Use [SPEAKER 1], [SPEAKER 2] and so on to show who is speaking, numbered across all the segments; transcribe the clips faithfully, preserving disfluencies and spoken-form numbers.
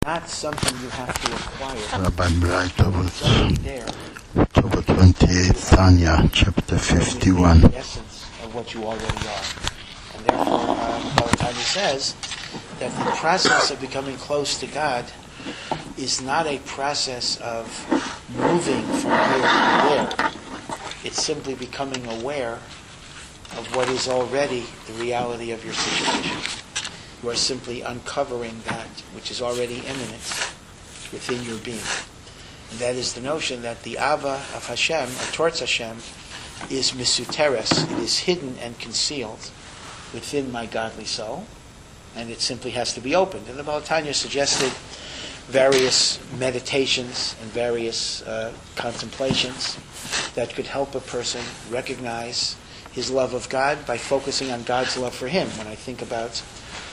[SPEAKER 1] not something you have to acquire.
[SPEAKER 2] Rabbi Breitowitz,
[SPEAKER 1] There.
[SPEAKER 2] October twenty-eighth, Tanya, chapter fifty-one.
[SPEAKER 1] The essence of what you already are. And therefore, um, Baba Tanya says that the process of becoming close to God is not a process of moving from here to there. It's simply becoming aware of what is already the reality of your situation. You are simply uncovering that which is already immanent within your being. And that is the notion that the Ava of Hashem, or towards Hashem, is misuteres. It is hidden and concealed within my godly soul, and it simply has to be opened. And the Baal Tanya suggested various meditations and various uh, contemplations that could help a person recognize his love of God by focusing on God's love for him. When I think about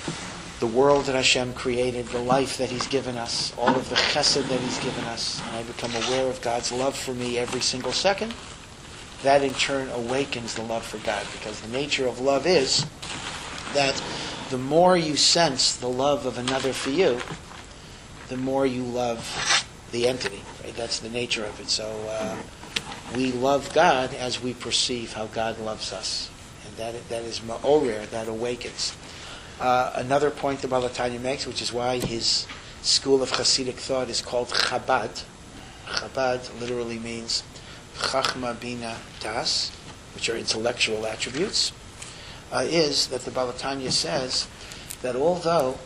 [SPEAKER 1] the world that Hashem created, the life that He's given us, all of the chesed that He's given us, and I become aware of God's love for me every single second, that in turn awakens the love for God. Because the nature of love is that the more you sense the love of another for you, the more you love the entity. Right? That's the nature of it. So uh, we love God as we perceive how God loves us. And that that is ma'orer, that awakens. Uh, another point the Baal Tanya makes, which is why his school of Hasidic thought is called Chabad. Chabad literally means Chachma, Bina, Das, which are intellectual attributes, uh, is that the Baal Tanya says that although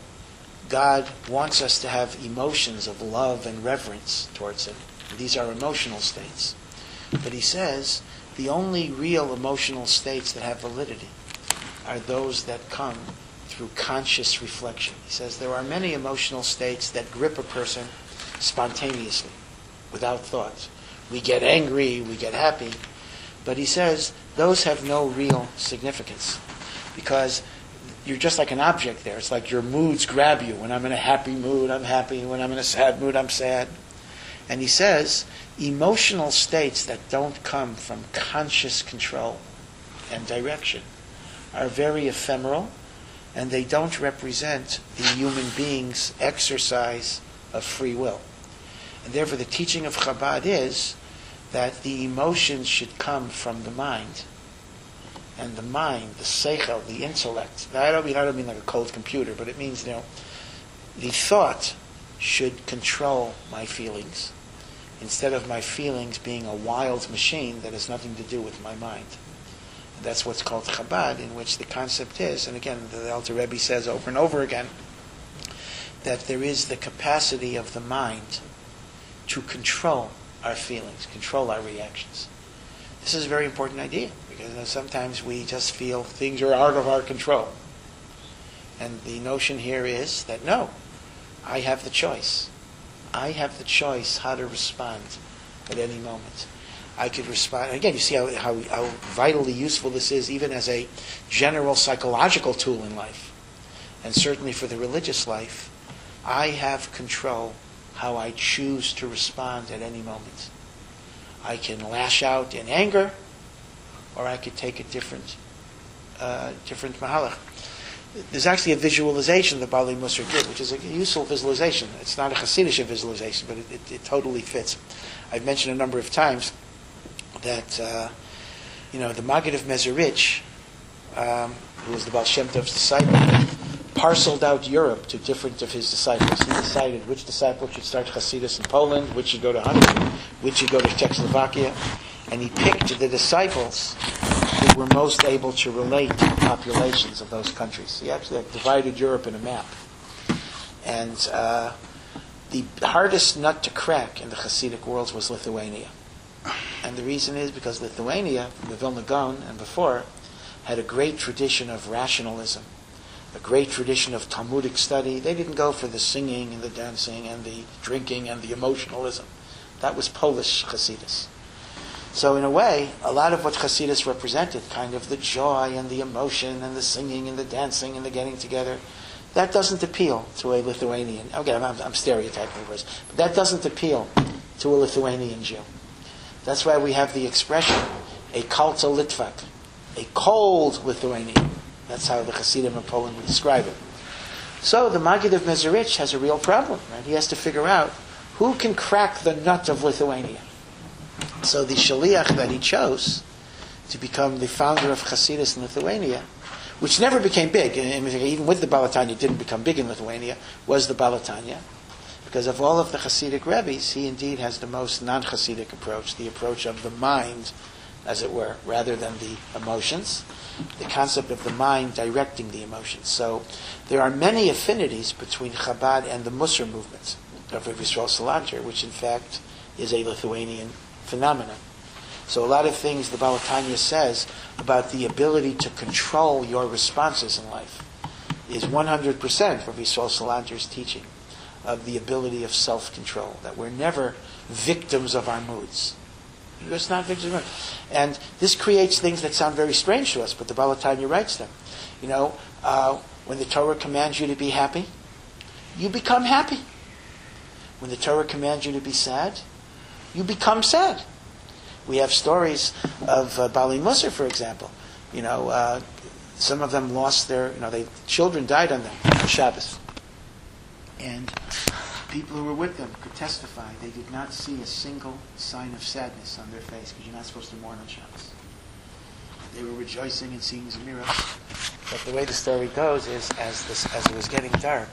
[SPEAKER 1] God wants us to have emotions of love and reverence towards Him, these are emotional states, but he says the only real emotional states that have validity are those that come through conscious reflection. He says there are many emotional states that grip a person spontaneously, without thought. We get angry, we get happy, but he says those have no real significance because you're just like an object there. It's like your moods grab you. When I'm in a happy mood, I'm happy. When I'm in a sad mood, I'm sad. And he says emotional states that don't come from conscious control and direction are very ephemeral, and they don't represent the human being's exercise of free will. And therefore the teaching of Chabad is that the emotions should come from the mind. And the mind, the seichel, the intellect. Now I don't mean I don't mean like a cold computer, but it means, you know, the thought should control my feelings, instead of my feelings being a wild machine that has nothing to do with my mind. That's what's called Chabad, in which the concept is, and again, the Alter Rebbe says over and over again, that there is the capacity of the mind to control our feelings, control our reactions. This is a very important idea, because you know, sometimes we just feel things are out of our control. And the notion here is that no, I have the choice. I have the choice how to respond at any moment. I could respond. Again, you see how, how how vitally useful this is, even as a general psychological tool in life, and certainly for the religious life. I have control how I choose to respond at any moment. I can lash out in anger, or I could take a different uh, different mahalach. There's actually a visualization that Bali Musar did, which is a useful visualization. It's not a Hasidic visualization, but it, it, it totally fits. I've mentioned a number of times that, uh, you know, the Maggid of Mezerich, um, who was the Baal Shem Tov's disciple, parceled out Europe to different of his disciples. He decided which disciple should start Hasidus in Poland, which should go to Hungary, which should go to Czechoslovakia, and he picked the disciples who were most able to relate to the populations of those countries. He actually like, divided Europe in a map. And uh, the hardest nut to crack in the Hasidic world was Lithuania. And the reason is because Lithuania, from the Vilna Gaon and before, had a great tradition of rationalism, a great tradition of Talmudic study. They didn't go for the singing and the dancing and the drinking and the emotionalism. That was Polish Hasidus. So in a way, a lot of what Hasidus represented, kind of the joy and the emotion and the singing and the dancing and the getting together, that doesn't appeal to a Lithuanian. Okay, I'm, I'm stereotyping first, but that doesn't appeal to a Lithuanian Jew. That's why we have the expression, a kalta Litvak, a cold Lithuanian. That's how the Hasidim of Poland would describe it. So the Maggid of Mezerich has a real problem, right? He has to figure out who can crack the nut of Lithuania. So the Shaliach that he chose to become the founder of Hasidus in Lithuania, which never became big, and even with the Balatanya, it didn't become big in Lithuania, was the Balatanya. Because of all of the Hasidic Rebbes, he indeed has the most non-Hasidic approach, the approach of the mind, as it were, rather than the emotions, the concept of the mind directing the emotions. So there are many affinities between Chabad and the Musar movement of Rav Yisrael Salanter, which in fact is a Lithuanian phenomenon. So a lot of things the Balatanya says about the ability to control your responses in life is one hundred percent Rav Yisrael Salanter's teaching of the ability of self-control, that we're never victims of our moods. You're just not victims of our moods. And this creates things that sound very strange to us, but the Balatanya writes them. You know, uh, when the Torah commands you to be happy, you become happy. When the Torah commands you to be sad, you become sad. We have stories of uh, Bali Musar, for example. You know, uh, some of them lost their, you know, they, children died on them on Shabbos. And people who were with them could testify they did not see a single sign of sadness on their face, because you're not supposed to mourn on Shabbos. They were rejoicing and seeing Zemiros. But the way the story goes is, as this, as it was getting dark,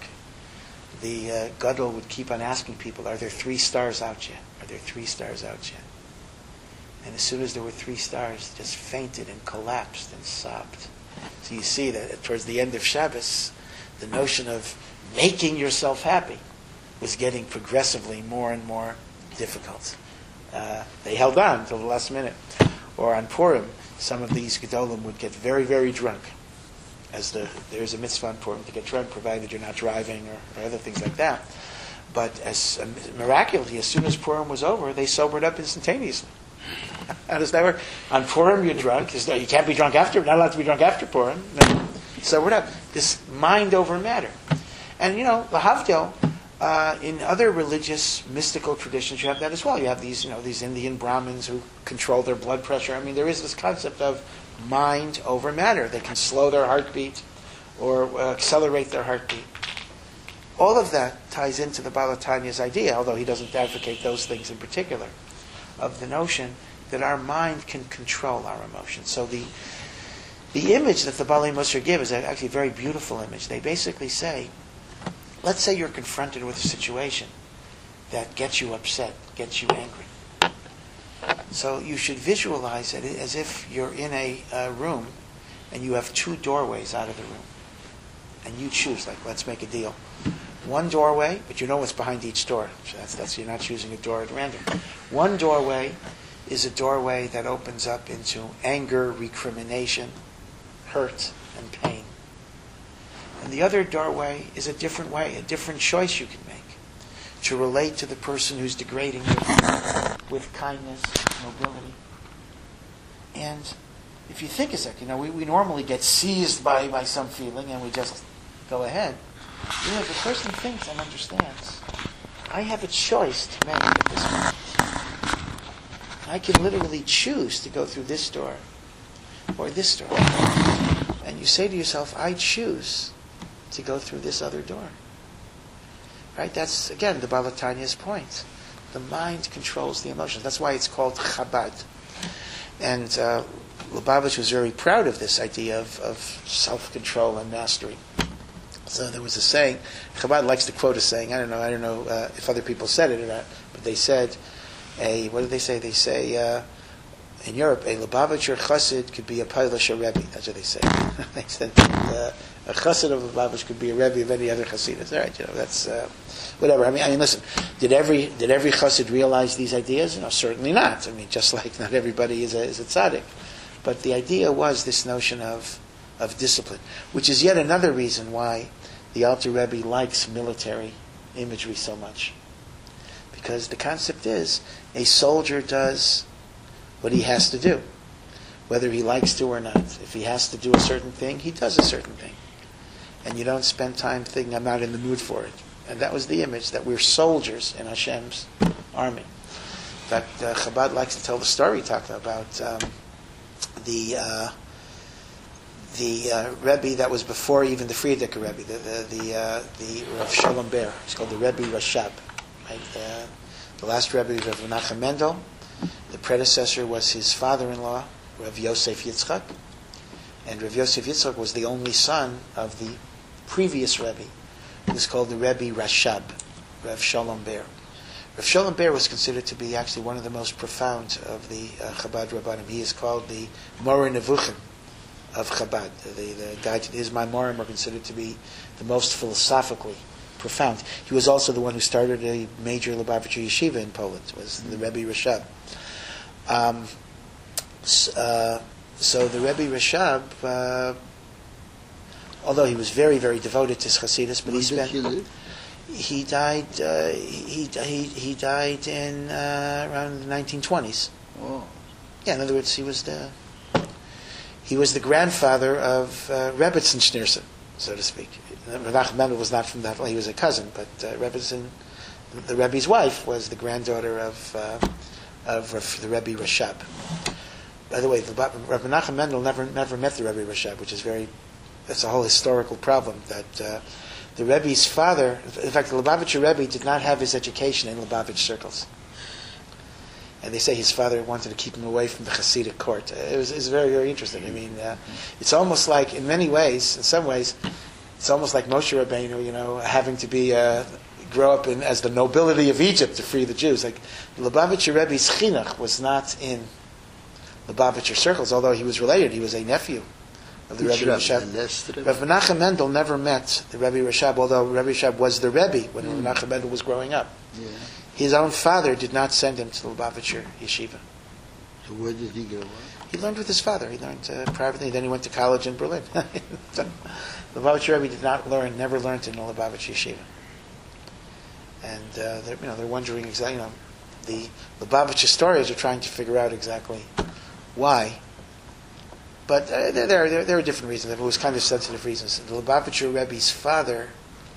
[SPEAKER 1] the uh, Gadol would keep on asking people, are there three stars out yet? Are there three stars out yet? And as soon as there were three stars, just fainted and collapsed and sobbed. So you see that towards the end of Shabbos, the notion of making yourself happy was getting progressively more and more difficult. Uh, they held on until the last minute. Or on Purim, some of these Gedolim would get very, very drunk. As the there's a mitzvah on Purim to get drunk, provided you're not driving or, or other things like that. But as uh, miraculously, as soon as Purim was over, they sobered up instantaneously. How does that work? On Purim, you're drunk. You can't be drunk after. Not allowed to be drunk after Purim. No. Sobered up. This mind over matter. And, you know, lahavdil, uh, in other religious, mystical traditions, you have that as well. You have these, you know, these Indian Brahmins who control their blood pressure. I mean, there is this concept of mind over matter. They can slow their heartbeat or uh, accelerate their heartbeat. All of that ties into the Balatanya's idea, although he doesn't advocate those things in particular, of the notion that our mind can control our emotions. So the the image that the Bali Musar give is actually a very beautiful image. They basically say, let's say you're confronted with a situation that gets you upset, gets you angry. So you should visualize it as if you're in a uh, room and you have two doorways out of the room. And you choose, like, let's make a deal. One doorway, but you know what's behind each door. So that's, that's you're not choosing a door at random. One doorway is a doorway that opens up into anger, recrimination, hurt, and pain. And the other doorway is a different way, a different choice you can make to relate to the person who's degrading you with kindness, nobility. And if you think a second, you know, we, we normally get seized by, by some feeling and we just go ahead. You know, the person thinks and understands, I have a choice to make at this moment. I can literally choose to go through this door or this door. And you say to yourself, I choose to go through this other door. Right? That's, again, the Balatanya's point. The mind controls the emotions. That's why it's called Chabad. And uh, Lubavitch was very proud of this idea of, of self-control and mastery. So there was a saying, Chabad likes to quote a saying, I don't know, I don't know uh, if other people said it or not, but they said, a, what did they say? They say, uh, in Europe, a Lubavitcher chassid could be a Polish Rebbe. That's what they say. They said uh, a chassid of Lubavitch could be a Rebbe of any other chassidus. All right, you know, that's uh, whatever. I mean, I mean, listen. Did every did every chassid realize these ideas? No, certainly not. I mean, just like not everybody is a is a tzaddik, but the idea was this notion of of discipline, which is yet another reason why the Alter Rebbe likes military imagery so much, because the concept is a soldier does what he has to do, whether he likes to or not. If he has to do a certain thing, he does a certain thing. And you don't spend time thinking, I'm not in the mood for it. And that was the image, that we're soldiers in Hashem's army. In fact, uh, Chabad likes to tell the story, talking about um, the uh, the uh, Rebbe that was before even the Frierdiker Rebbe, the the the, uh, the Rav Shalom Ber. It's called the Rebbe Rashab. Right? Uh, the last Rebbe was Rav Menachem Mendel. The predecessor was his father-in-law, Rav Yosef Yitzchak, and Rav Yosef Yitzchak was the only son of the previous Rebbe. It was called the Rebbe Rashab, Rav Shalom Ber. Rav Shalom Ber was considered to be actually one of the most profound of the uh, Chabad Rabbanim. He is called the Moreh Nevuchim of Chabad. The, the guy, his Maimorim are considered to be the most philosophically profound. He was also the one who started a major Lubavitcher yeshiva in Poland. Was the Rebbe Rashab. Um, uh, so the Rebbe Rashab, uh, although he was very, very devoted to Chassidus, but
[SPEAKER 2] When
[SPEAKER 1] he
[SPEAKER 2] did
[SPEAKER 1] spent.
[SPEAKER 2] he live?
[SPEAKER 1] He died. Uh, he he he died in uh, around the nineteen twenties.
[SPEAKER 2] Oh.
[SPEAKER 1] Yeah, in other words, he was the he was the grandfather of uh, Rebbetzin Schneerson, so to speak. Menachem Mendel was not from that. Well, he was a cousin, but uh, Rebbetzin, the Rebbe's wife, was the granddaughter of uh, of the Rebbe Rashab. By the way, the Rabbi Menachem Mendel never never met the Rebbe Rashab, which is very that's a whole historical problem. That uh, the Rebbe's father, in fact, the Lubavitcher Rebbe did not have his education in Lubavitch circles. And they say his father wanted to keep him away from the Hasidic court. It was, it was very, very interesting. I mean, uh, it's almost like, in many ways, in some ways, it's almost like Moshe Rabbeinu, you know, having to be, uh, grow up in as the nobility of Egypt to free the Jews. Like, the Lubavitcher Rebbe's chinuch was not in Lubavitcher circles, although he was related. He was a nephew of the
[SPEAKER 2] Which
[SPEAKER 1] Rebbe
[SPEAKER 2] Rebbe?
[SPEAKER 1] Rashab.
[SPEAKER 2] The last Rebbe?
[SPEAKER 1] Rav Menachem Mendel never met the Rebbe Rashab, although Rebbe Rashab was the Rebbe when
[SPEAKER 2] Mm.
[SPEAKER 1] Rav Menachem Mendel was growing up.
[SPEAKER 2] Yeah.
[SPEAKER 1] His own father did not send him to the Lubavitcher yeshiva.
[SPEAKER 2] So where did he grow up?
[SPEAKER 1] He learned with his father. He learned uh, privately. Then he went to college in Berlin. So, the Lubavitcher Rebbe did not learn, never learned in the Lubavitcher yeshiva. And uh, they're, you know, they're wondering exactly. You know, the Lubavitcher historians are trying to figure out exactly why. But uh, there, there, there are different reasons. It was kind of sensitive reasons. The Lubavitcher Rebbe's father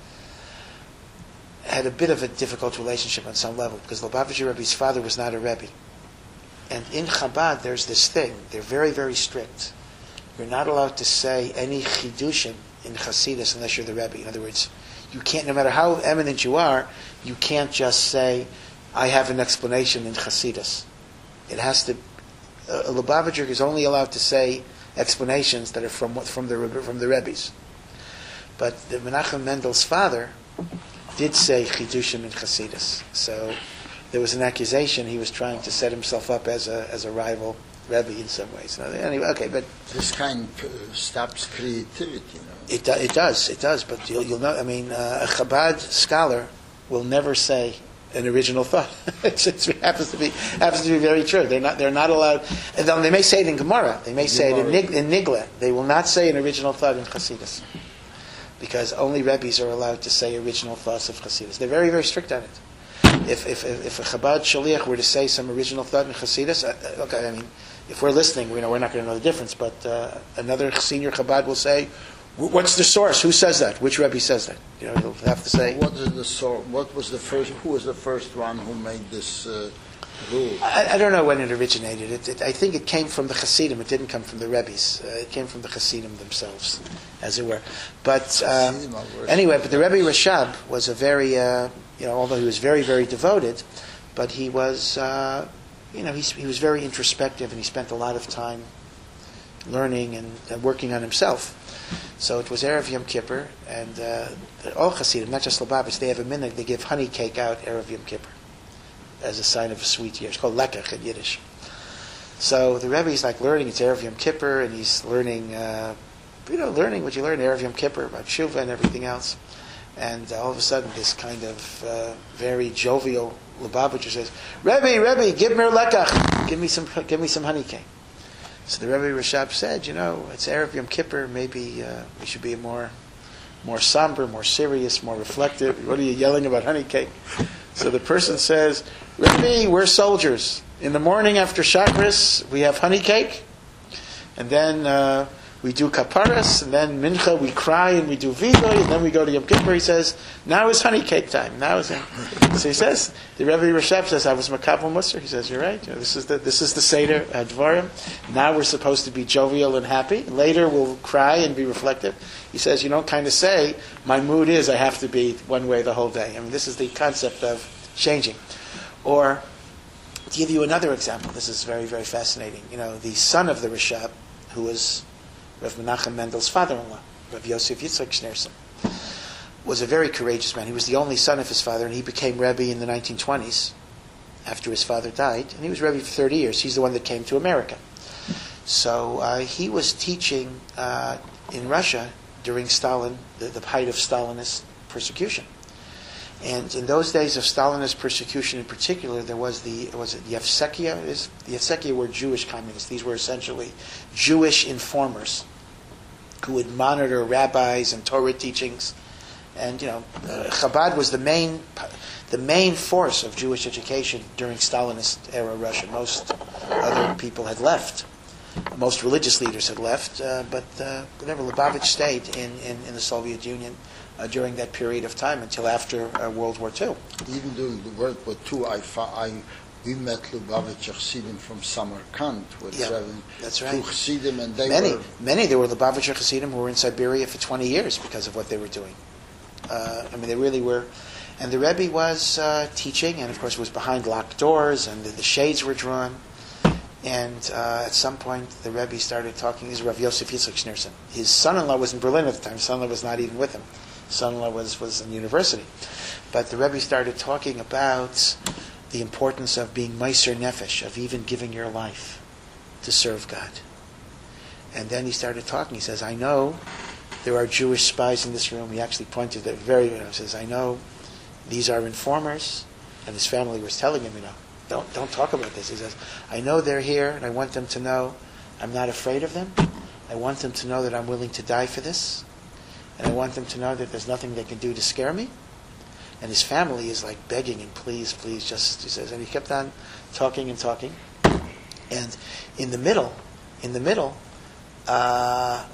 [SPEAKER 1] had a bit of a difficult relationship on some level because the Lubavitcher Rebbe's father was not a Rebbe. And in Chabad, there's this thing. They're very, very strict. You're not allowed to say any chidushim in Hasidus unless you're the Rebbe. In other words, you can't, no matter how eminent you are, you can't just say, I have an explanation in Hasidus. It has to, a Lubavitcher is only allowed to say explanations that are from from the from the Rebbes. But the Menachem Mendel's father did say chidushim in Hasidus. So there was an accusation he was trying to set himself up as a as a rival Rebbe in some ways. Anyway, okay, but
[SPEAKER 2] This kind uh, stops creativity, you know.
[SPEAKER 1] it do, it does it does. But you'll, you'll know. I mean, uh, a Chabad scholar will never say an original thought. it's, it's, it happens to be happens to be very true. They're not they're not allowed. And they may say it in Gemara. They may say
[SPEAKER 2] Gemara.
[SPEAKER 1] it in, Nig, in Nigla. They will not say an original thought in Chassidus, because only Rebbes are allowed to say original thoughts of Chassidus. They're very very strict on it. If if if a Chabad shaliach were to say some original thought in Chassidus, uh, okay, I mean, if we're listening, we know we're not going to know the difference. But uh, another senior Chabad will say, "What's the source? Who says that? Which Rebbe says that?" You know, he'll have to say.
[SPEAKER 2] What is the source? What was the first? Who was the first one who made this uh, rule?
[SPEAKER 1] I, I don't know when it originated. It, it, I think it came from the Hasidim. It didn't come from the Rebbes. Uh, it came from the Hasidim themselves, as it were. But uh,
[SPEAKER 2] Hasidim are worse.
[SPEAKER 1] anyway, but the Rebbe Rashab was a very, uh, you know, although he was very, very devoted, but he was, uh, you know, he, he was very introspective, and he spent a lot of time learning and, and working on himself. So it was Erev Yom Kippur, and uh, all Hasidim, not just Lubavitch, they have a minhag. They give honey cake out Erev Yom Kippur as a sign of a sweet year. It's called lekach in Yiddish. So the Rebbe is like learning. It's Erev Yom Kippur, and he's learning, uh, you know, learning what you learn Erev Yom Kippur about Shuvah and everything else. And uh, all of a sudden, this kind of uh, very jovial Lubavitcher says, "Rebbe, Rebbe, give me lekach. Give me some, give me some honey cake." So the Rebbe Rashab said, "You know, it's Erev Yom Kippur. Maybe uh, we should be more, more somber, more serious, more reflective. What are you yelling about honey cake?" So the person says, "Rebbe, we're soldiers. In the morning after Shacharis, we have honey cake, and then uh, we do kaparas, and then mincha, we cry and we do vidoy, and then we go to Yom Kippur. He says, now is honey cake time. Now is so he says, the Rebbe Rashab says, I was makabel musar. He says, you're right. You know, this is the this is the seder uh, dvarim. Now we're supposed to be jovial and happy. Later we'll cry and be reflective. He says, you don't kind of say, my mood is I have to be one way the whole day. I mean, this is the concept of changing. Or to give you another example, this is very very fascinating. You know, the son of the Rashab, who was Rav Menachem Mendel's father-in-law, Rav Yosef Yitzchak Schneerson, was a very courageous man. He was the only son of his father, and he became Rebbe in the nineteen twenties after his father died, and he was Rebbe for thirty years. He's the one that came to America. So uh, he was teaching uh, in Russia during Stalin, the, the height of Stalinist persecution. And in those days of Stalinist persecution in particular, there was the, was it Yevsekia? Is, the Yevsekia were Jewish communists. These were essentially Jewish informers who would monitor rabbis and Torah teachings. And, you know, uh, Chabad was the main the main force of Jewish education during Stalinist era Russia. Most other people had left. Most religious leaders had left. Uh, but uh, whatever, Lubavitch stayed in, in, in the Soviet Union uh, during that period of time until after uh, World War Two.
[SPEAKER 2] Even during the World War Two, I, I we met Lubavitch Chassidim from Samarkand with
[SPEAKER 1] Yeah,
[SPEAKER 2] seven,
[SPEAKER 1] that's right.
[SPEAKER 2] two Chassidim, and they
[SPEAKER 1] Many,
[SPEAKER 2] were
[SPEAKER 1] many. There were Lubavitcher Chassidim who were in Siberia for twenty years because of what they were doing. Uh, I mean, they really were. And the Rebbe was uh, teaching, and of course was behind locked doors, and the, the shades were drawn. And uh, at some point, the Rebbe started talking. This is Rav Yosef Yitzchak Schneerson. His son-in-law was in Berlin at the time. His son-in-law was not even with him. His son-in-law was, was in university. But the Rebbe started talking about the importance of being meiser nefesh, of even giving your life to serve God. And then he started talking. He says, I know there are Jewish spies in this room. He actually pointed at very, you know, he says, I know these are informers. And his family was telling him, you know, don't don't talk about this. He says, I know they're here, and I want them to know I'm not afraid of them. I want them to know that I'm willing to die for this. And I want them to know that there's nothing they can do to scare me. And his family is like begging him, please, please, just, he says, and he kept on talking and talking. And in the middle, in the middle, uh,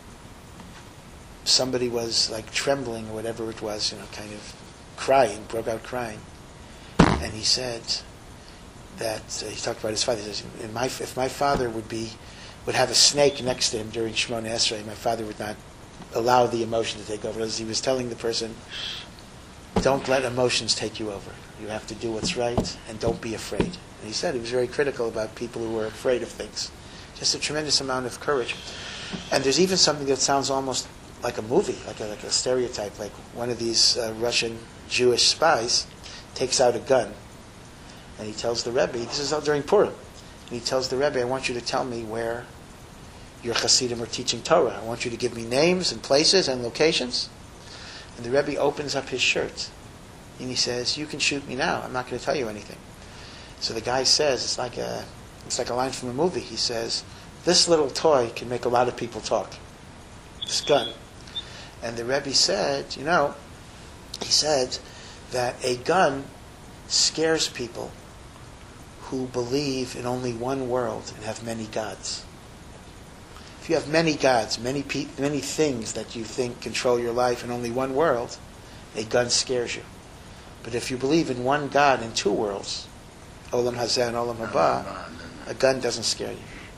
[SPEAKER 1] somebody was like trembling or whatever it was, you know, kind of crying, broke out crying. And he said that, uh, he talked about his father, he says, in my, if my father would be, would have a snake next to him during Shemona Esrei, my father would not allow the emotion to take over. As he was telling the person, don't let emotions take you over. You have to do what's right, and don't be afraid. And he said he was very critical about people who were afraid of things. Just a tremendous amount of courage. And there's even something that sounds almost like a movie, like a, like a stereotype, like one of these uh, Russian Jewish spies takes out a gun, and he tells the Rebbe, this is all during Purim, and he tells the Rebbe, I want you to tell me where your Hasidim are teaching Torah. I want you to give me names and places and locations. And the Rebbe opens up his shirt, and he says, you can shoot me now. I'm not going to tell you anything. So the guy says, it's like a, it's like a line from a movie. He says, this little toy can make a lot of people talk. This gun. And the Rebbe said, you know, he said that a gun scares people who believe in only one world and have many gods. If you have many gods, many pe- many things that you think control your life in only one world, a gun scares you. But if you believe in one God in two worlds, Olam Hazeh and Olam Haba, a gun doesn't scare you.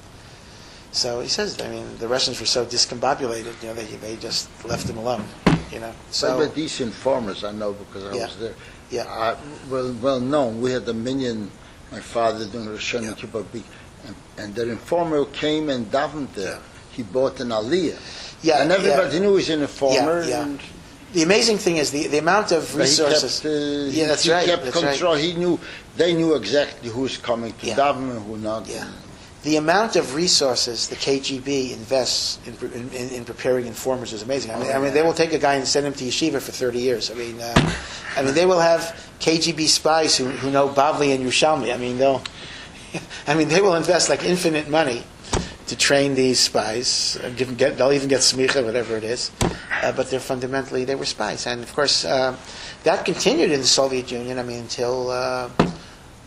[SPEAKER 1] So he says, I mean, the Russians were so discombobulated, you know, they they just left them alone, you know. So
[SPEAKER 2] but these informers, I know because I
[SPEAKER 1] Yeah.
[SPEAKER 2] was there.
[SPEAKER 1] Yeah.
[SPEAKER 2] Uh, well, well known. We had a minion. My father doing Rosh
[SPEAKER 1] Yeah.
[SPEAKER 2] Hashanah Kippur Big, and, and the informer came and davened there.
[SPEAKER 1] Yeah.
[SPEAKER 2] He bought an aliyah.
[SPEAKER 1] Yeah,
[SPEAKER 2] and everybody
[SPEAKER 1] yeah.
[SPEAKER 2] knew he was an informer.
[SPEAKER 1] Yeah, yeah.
[SPEAKER 2] And
[SPEAKER 1] the amazing thing is the, the amount of
[SPEAKER 2] but
[SPEAKER 1] resources.
[SPEAKER 2] He kept, uh,
[SPEAKER 1] yeah, that's
[SPEAKER 2] he
[SPEAKER 1] right.
[SPEAKER 2] kept
[SPEAKER 1] that's
[SPEAKER 2] control.
[SPEAKER 1] right.
[SPEAKER 2] He knew. They knew exactly who's coming to
[SPEAKER 1] Yeah.
[SPEAKER 2] daven and who not.
[SPEAKER 1] Yeah. The amount of resources the K G B invests in, in, in, in preparing informers is amazing. I mean, I mean, they will take a guy and send him to yeshiva for thirty years. I mean, uh, I mean, they will have K G B spies who, who know Bavli and Yerushalmi. I mean, they'll, I mean, they will invest like infinite money to train these spies. Uh, give them get, they'll even get smicha, whatever it is. Uh, but they're fundamentally they were spies, and of course uh, that continued in the Soviet Union. I mean, until. Uh,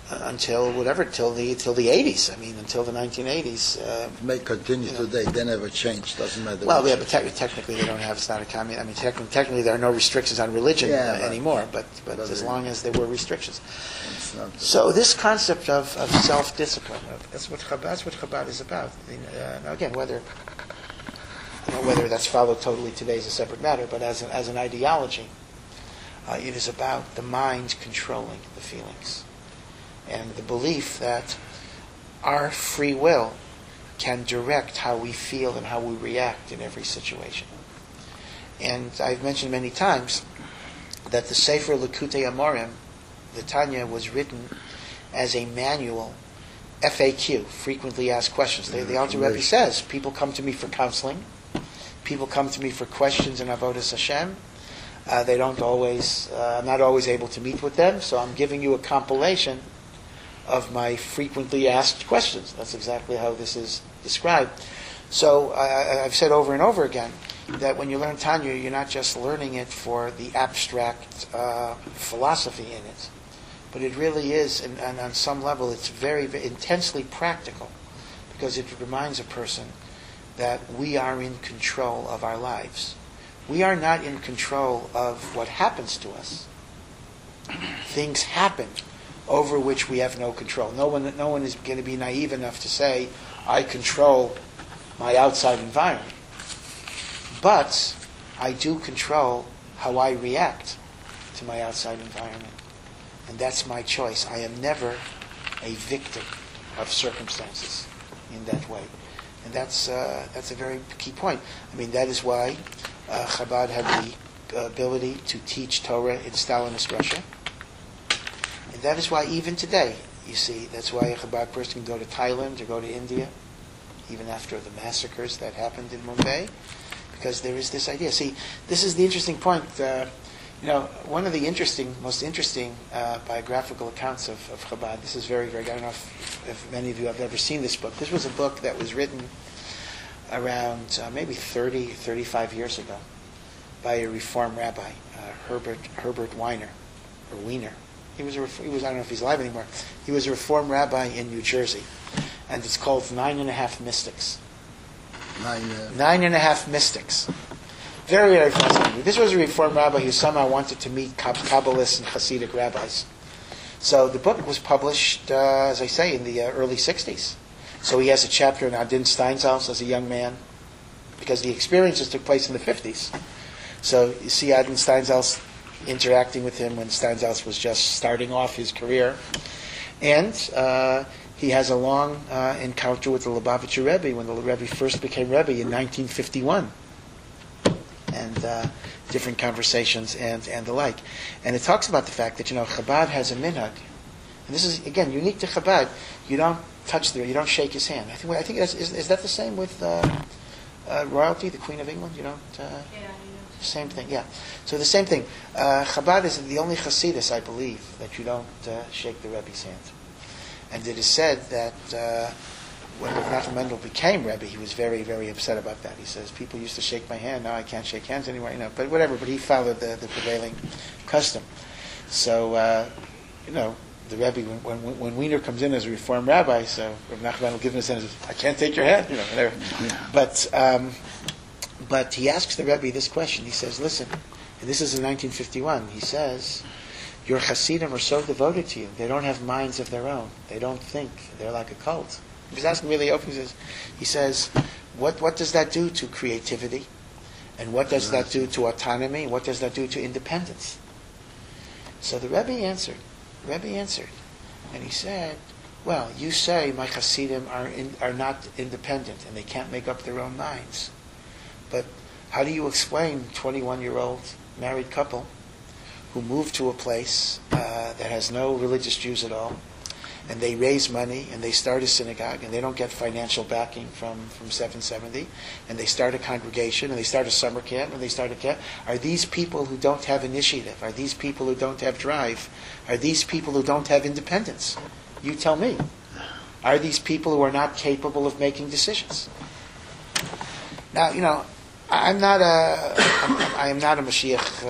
[SPEAKER 1] until whatever, till the till the eighties. I mean, until the nineteen eighties. Uh,
[SPEAKER 2] It may continue
[SPEAKER 1] you know.
[SPEAKER 2] today. They never change. Doesn't matter.
[SPEAKER 1] well,
[SPEAKER 2] which-
[SPEAKER 1] yeah, but te- technically they don't have. It's not a communist. I mean, technically, technically there are no restrictions on religion
[SPEAKER 2] Yeah,
[SPEAKER 1] uh,
[SPEAKER 2] but-
[SPEAKER 1] anymore. But but
[SPEAKER 2] but
[SPEAKER 1] as
[SPEAKER 2] it-
[SPEAKER 1] long as there were restrictions.
[SPEAKER 2] it's not-
[SPEAKER 1] So this concept of, of self-discipline, of, that's what Chabad, that's what Chabad is about. I mean, uh, now again, whether you know, whether that's followed totally today is a separate matter, but as an, as an ideology, uh, it is about the mind controlling the feelings and the belief that our free will can direct how we feel and how we react in every situation. And I've mentioned many times that the Sefer Likutei Amorim, the Tanya, was written as a manual, F A Q, frequently asked questions. The, the Alter Rebbe says, people come to me for counseling, people come to me for questions in Avodas Hashem. Uh, they don't always, uh, I'm not always able to meet with them, so I'm giving you a compilation of my frequently asked questions. That's exactly how this is described. So I, I've said over and over again that when you learn Tanya, you're not just learning it for the abstract uh, philosophy in it, but it really is, and, and on some level, it's very, very intensely practical, because it reminds a person that we are in control of our lives. We are not in control of what happens to us. Things happen over which we have no control. No one, no one is going to be naive enough to say, I control my outside environment. But I do control how I react to my outside environment. And that's my choice. I am never a victim of circumstances in that way. And that's uh, that's a very key point. I mean, that is why uh, Chabad had the ability to teach Torah in Stalinist Russia. And that is why even today, you see, that's why a Chabad person can go to Thailand or go to India, even after the massacres that happened in Mumbai, because there is this idea. See, this is the interesting point. Uh, you know, one of the interesting, most interesting uh, biographical accounts of, of Chabad, this is very, very, I don't know if, if many of you have ever seen this book. This was a book that was written around uh, maybe thirty, thirty-five years ago by a Reform rabbi, uh, Herbert Herbert Weiner, or Wiener. He was, a, he was, I don't know if he's alive anymore. He was a Reform rabbi in New Jersey, and it's called Nine and a Half Mystics.
[SPEAKER 2] Nine, uh,
[SPEAKER 1] Nine and a Half Mystics. Very, very fascinating. This was a Reform rabbi who somehow wanted to meet Kabbalists and Hasidic rabbis. So the book was published, uh, as I say, in the uh, early sixties. So he has a chapter in Adin Steinsaltz as a young man, because the experiences took place in the fifties. So you see Adin Steinsaltz interacting with him when Steinsaltz was just starting off his career. And uh, he has a long uh, encounter with the Lubavitcher Rebbe when the Rebbe first became Rebbe in nineteen fifty-one. And uh, different conversations and, and the like. And it talks about the fact that, you know, Chabad has a minhag. And this is, again, unique to Chabad. You don't touch the, you don't shake his hand. I think, I think that's, is, is that the same with uh, uh, royalty, the Queen of England? You don't? Uh,
[SPEAKER 3] Yeah,
[SPEAKER 1] Same thing, yeah. So the same thing. Uh, Chabad is the only Hasidus, I believe, that you don't uh, shake the Rebbe's hand. And it is said that uh, when Rav Nachman Mendel became Rebbe, he was very, very upset about that. He says, people used to shake my hand, now I can't shake hands anymore. You know, but whatever, but he followed the, the prevailing custom. So, uh, you know, the Rebbe, when, when, when Wiener comes in as a Reform rabbi, so Rav Nachman Mendel gives him his hand and says, I can't take your hand, you know, whatever.
[SPEAKER 2] Yeah.
[SPEAKER 1] But... Um, But he asks the Rebbe this question. He says, listen, and this is in nineteen fifty-one, he says, your Hasidim are so devoted to you. They don't have minds of their own. They don't think. They're like a cult. He's asking really open. He says, he says what, what does that do to creativity? And what does that do to autonomy? What does that do to independence? So the Rebbe answered. The Rebbe answered. And he said, well, you say my Hasidim are, in, are not independent and they can't make up their own minds. But how do you explain a twenty-one-year-old married couple who moved to a place uh, that has no religious Jews at all, and they raise money, and they start a synagogue, and they don't get financial backing from, from seven seventy, and they start a congregation, and they start a summer camp, and they start a camp? Are these people who don't have initiative? Are these people who don't have drive? Are these people who don't have independence? You tell me. Are these people who are not capable of making decisions? Now, you know, I'm not a, I'm, I am not a Mashiach uh,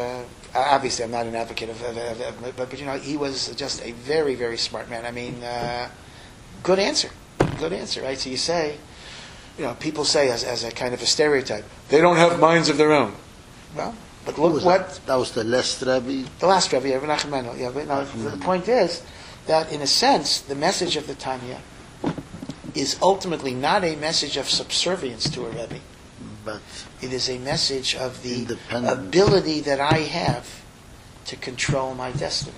[SPEAKER 1] obviously I'm not an advocate of, of, of, of but, but you know, he was just a very, very smart man. I mean, uh, good answer, good answer, right? So you say, you know, people say as, as a kind of a stereotype, they don't have minds of their own. Well, but look
[SPEAKER 2] was
[SPEAKER 1] what...
[SPEAKER 2] That? that was the last Rebbe?
[SPEAKER 1] The last Rebbe, yeah, Menachem Mendel. Yeah, but no, the point is that, in a sense, the message of the Tanya is ultimately not a message of subservience to a Rebbe.
[SPEAKER 2] But
[SPEAKER 1] it is a message of the
[SPEAKER 2] Independent.
[SPEAKER 1] ability that I have to control my destiny.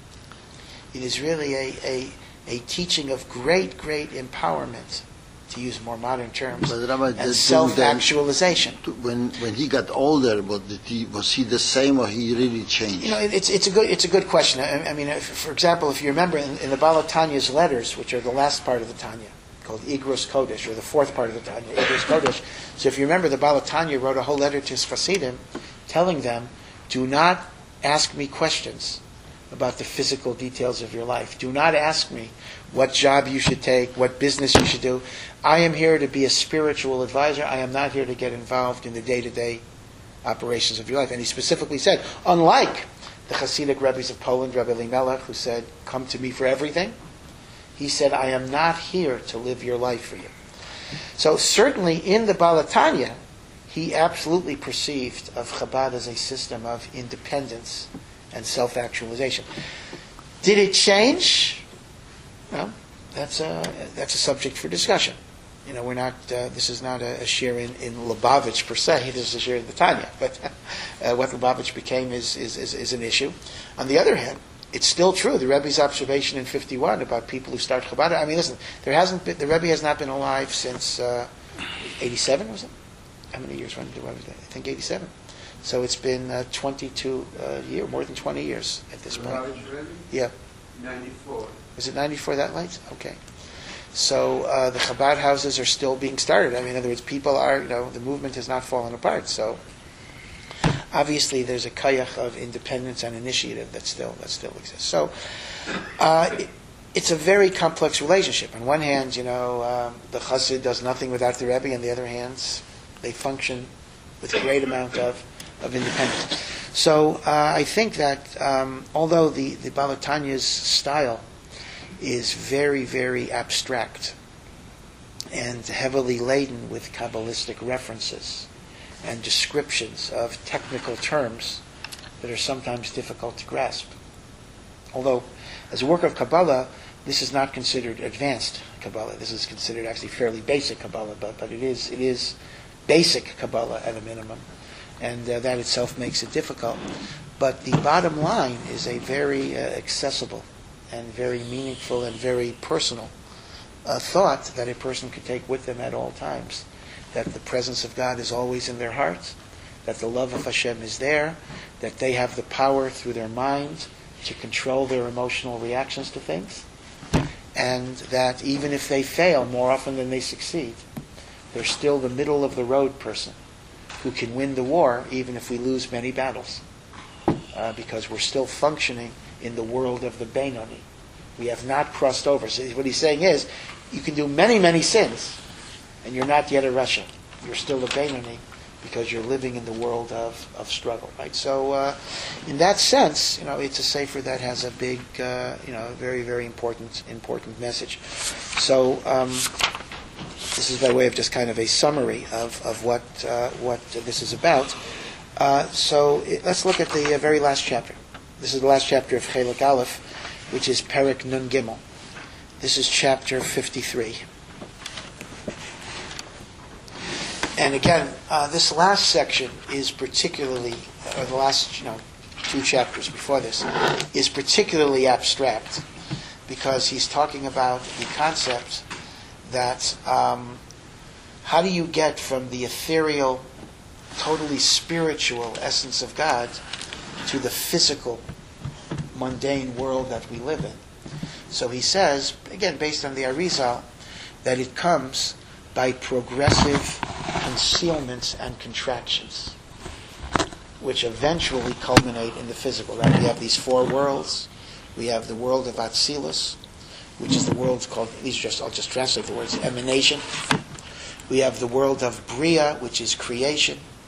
[SPEAKER 1] It is really a, a, a teaching of great, great empowerment, to use more modern terms,
[SPEAKER 2] But Rabbi,
[SPEAKER 1] and
[SPEAKER 2] did-
[SPEAKER 1] self-actualization.
[SPEAKER 2] When when he got older, what did he, was he the same or he really changed?
[SPEAKER 1] You know, it- it's it's a good it's a good question. I, I mean, if, for example, if you remember in, in the Baal Tanya's letters, which are the last part of the Tanya, called Igros Kodesh, or the fourth part of the Tanya, Igros Kodesh. So if you remember, the Baal Tanya wrote a whole letter to his Hasidim, telling them, "Do not ask me questions about the physical details of your life. Do not ask me what job you should take, what business you should do. I am here to be a spiritual advisor. I am not here to get involved in the day-to-day operations of your life." And he specifically said, unlike the Hasidic Rebbes of Poland, Rebbe Elimelech, who said, "Come to me for everything," he said, "I am not here to live your life for you." So certainly in the Baal Tanya, he absolutely perceived of Chabad as a system of independence and self-actualization. Did it change? Well, that's a that's a subject for discussion. You know, we're not. Uh, this is not a, a share in, in Lubavitch per se. This is a share in the Tanya. But uh, what Lubavitch became is, is is is an issue. On the other hand, it's still true. The Rebbe's observation in fifty-one about people who start Chabad. I mean, listen, there hasn't been, the Rebbe has not been alive since uh, eighty-seven. Was it? How many years? When did the Rebbe? I think eighty-seven. So it's been uh, twenty-two uh, years, more than twenty years at this point. Yeah.
[SPEAKER 3] ninety-four.
[SPEAKER 1] Was it ninety-four that late? Okay. So uh, the Chabad houses are still being started. I mean, in other words, people are, you know, the movement has not fallen apart. So obviously there's a kayach of independence and initiative that still that still exists. So uh, it, it's a very complex relationship. On one hand, you know, um, the Chassid does nothing without the Rebbe. On the other hand, they function with a great amount of, of independence. So uh, I think that um, although the, the Baal Tanya's style is very, very abstract and heavily laden with Kabbalistic references and descriptions of technical terms that are sometimes difficult to grasp. Although, as a work of Kabbalah, this is not considered advanced Kabbalah. This is considered actually fairly basic Kabbalah, but, but it is it is basic Kabbalah at a minimum, and uh, that itself makes it difficult. But the bottom line is a very uh, accessible and very meaningful and very personal uh, thought that a person can take with them at all times, that the presence of God is always in their hearts, that the love of Hashem is there, that they have the power through their minds to control their emotional reactions to things, and that even if they fail more often than they succeed, they're still the middle of the road person who can win the war even if we lose many battles, uh, because we're still functioning in the world of the Beinoni. We have not crossed over. So what he's saying is, you can do many, many sins, and you're not yet a Rasha. You're still a Beinoni because you're living in the world of, of struggle, right? So, uh, in that sense, you know, it's a sefer that has a big, uh, you know, very, very important, important message. So, um, this is by way of just kind of a summary of of what uh, what this is about. Uh, so, it, let's look at the uh, very last chapter. This is the last chapter of Chelek Aleph, which is Perek Nun Gimel. This is chapter fifty-three. And again, uh, this last section is particularly, or the last, you know, two chapters before this, is particularly abstract, because he's talking about the concept that um, how do you get from the ethereal, totally spiritual essence of God to the physical, mundane world that we live in. So he says, again, based on the Arizal, that it comes by progressive concealments and contractions, which eventually culminate in the physical. Right? We have these four worlds. We have the world of Atzilus, which is the world called, these are just, I'll just translate the words, emanation. We have the world of Bria, which is creation.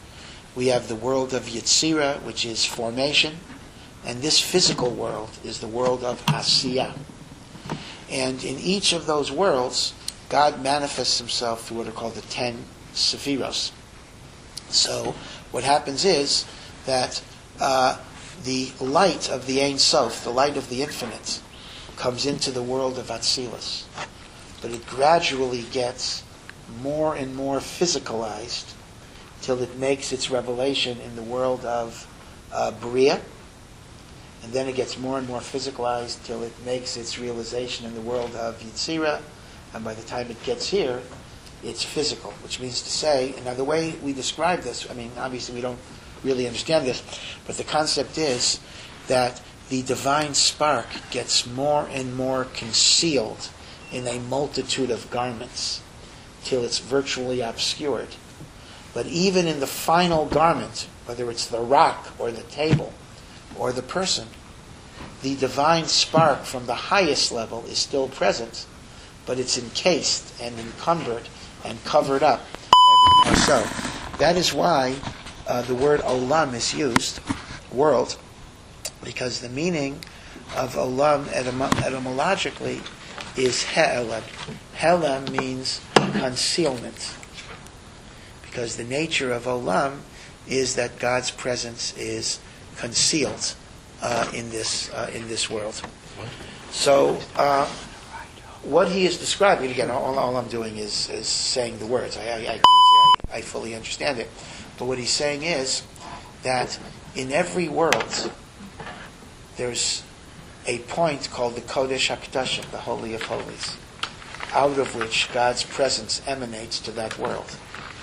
[SPEAKER 1] we have the world of Yetzirah, which is formation, and this physical world is the world of Asiyah. And in each of those worlds, God manifests himself through what are called the ten Sephiros. So what happens is that uh, the light of the Ein Sof, the light of the infinite, comes into the world of Atzilus. But it gradually gets more and more physicalized till it makes its revelation in the world of uh, Bria. And then it gets more and more physicalized till it makes its realization in the world of Yetzirah. And by the time it gets here, it's physical, which means to say, now the way we describe this, I mean, obviously we don't really understand this, but the concept is that the divine spark gets more and more concealed in a multitude of garments till it's virtually obscured. But even in the final garment, whether it's the rock or the table or the person, the divine spark from the highest level is still present, but it's encased and encumbered and covered up ever more so. That is why uh, the word olam is used, world, because the meaning of olam etym- etymologically is he'elam. He'elam means concealment, because the nature of olam is that God's presence is concealed uh, in this uh, in this world. So, uh, what he is describing, again, all, all I'm doing is, is saying the words. I, I, I can't say I, I fully understand it. But what he's saying is that in every world, there's a point called the Kodesh HaKadoshim, the Holy of Holies, out of which God's presence emanates to that world.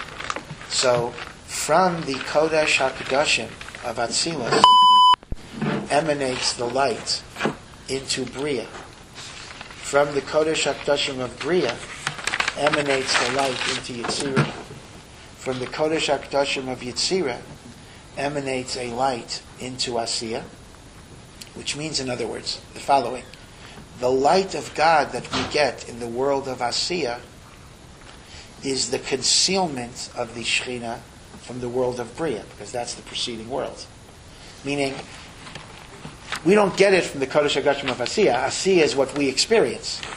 [SPEAKER 1] So, from the Kodesh HaKadoshim of Atzilus emanates the light into Bria. From the Kodesh HaKadoshim of Bria emanates the light into Yetzirah. From the Kodesh HaKadoshim of Yetzirah emanates a light into Asiyah, which means, in other words, the following. The light of God that we get in the world of Asiyah is the concealment of the Shekhinah from the world of Bria, because that's the preceding world. Meaning, we don't get it from the Kodesh HaKadoshim of Asiyah. Asiyah is what we experience.